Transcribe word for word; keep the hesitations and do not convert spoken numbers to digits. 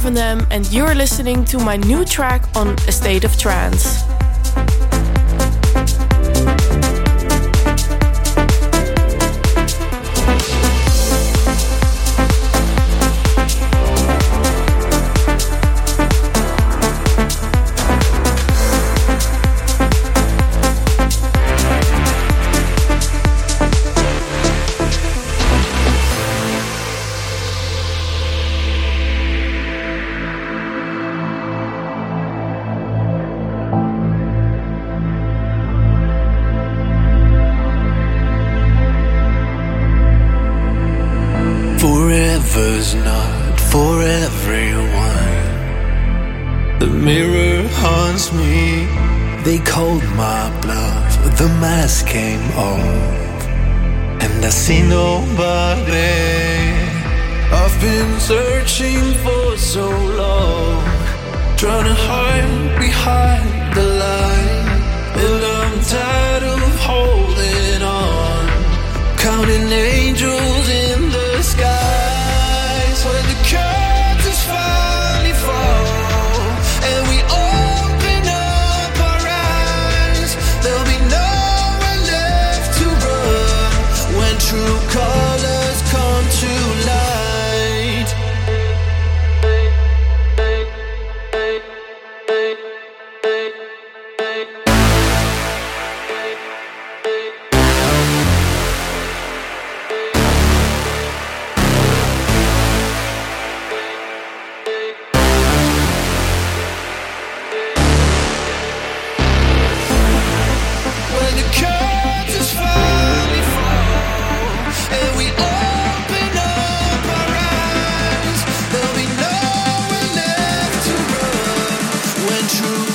Marvin Them, and you're listening to my new track on A State of Trance. Forever's not for everyone. The mirror haunts me. They called my bluff. The mask came off, and I see nobody. I've been searching for so long, trying to hide behind the line, and I'm tired of holding on, counting angels in the skies. When the curtains finally fall and we open up our eyes, there'll be nowhere left to run when true colors come to light. True